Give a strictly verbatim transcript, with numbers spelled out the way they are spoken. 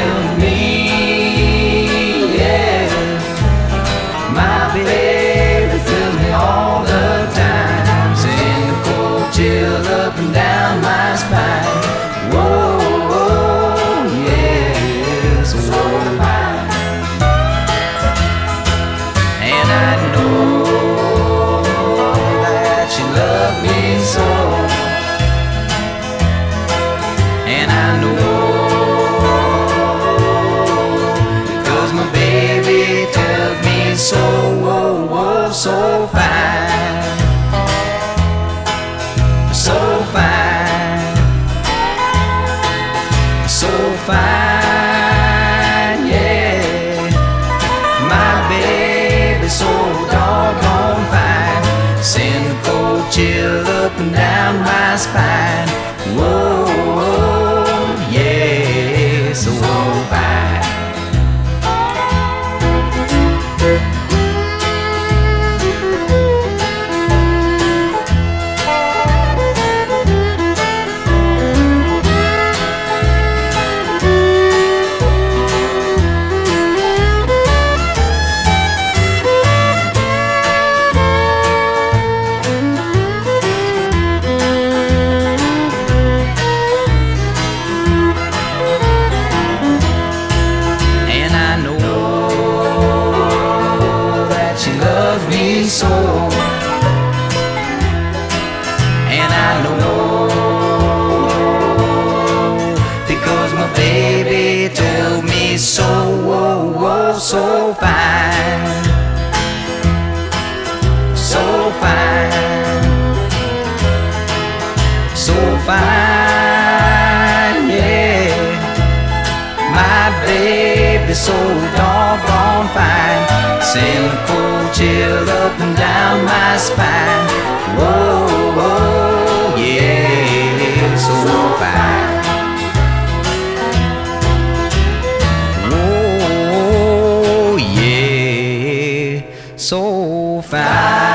tells me, yeah. My baby tells me all the time, send the cold chills up and down my spine. Whoa, whoa, yeah, so fine. And I know that you love me so, and I know because my baby tells me so. Whoa, whoa, so fine, so fine, so fine, yeah. My baby so doggone fine, send the cold chill up and down my spine. Whoa, whoa, yeah, so fine. So, and I know because my baby told me so. Whoa, whoa, so fine, so fine, so fine, yeah. My baby so doggone fine, send the cold chill up and down my spine. Whoa, whoa, yeah, so fine. Whoa, yeah, so fine.